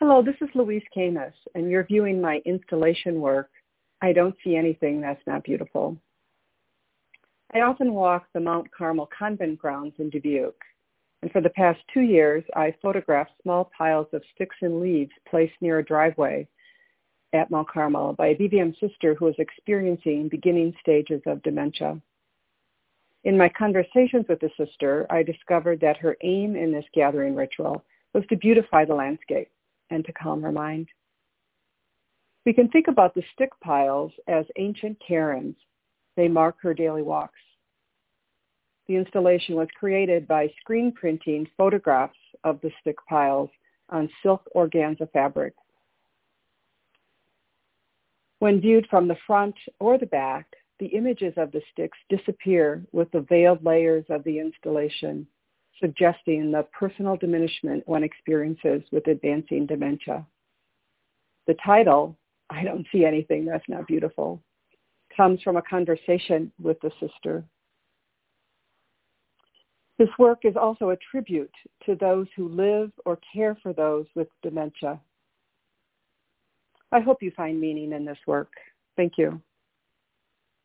Hello, this is Louise Camus, and you're viewing my installation work, I Don't See Anything That's Not Beautiful. I often walk the Mount Carmel Convent grounds in Dubuque, and for the past 2 years, I photographed small piles of sticks and leaves placed near a driveway at Mount Carmel by a BVM sister who is experiencing beginning stages of dementia. In my conversations with the sister, I discovered that her aim in this gathering ritual was to beautify the landscape and to calm her mind. We can think about the stick piles as ancient cairns. They mark her daily walks. The installation was created by screen printing photographs of the stick piles on silk organza fabric. When viewed from the front or the back, the images of the sticks disappear with the veiled layers of the installation, suggesting the personal diminishment one experiences with advancing dementia. The title, I Don't See Anything That's Not Beautiful, comes from a conversation with the sister. This work is also a tribute to those who live or care for those with dementia. I hope you find meaning in this work. Thank you.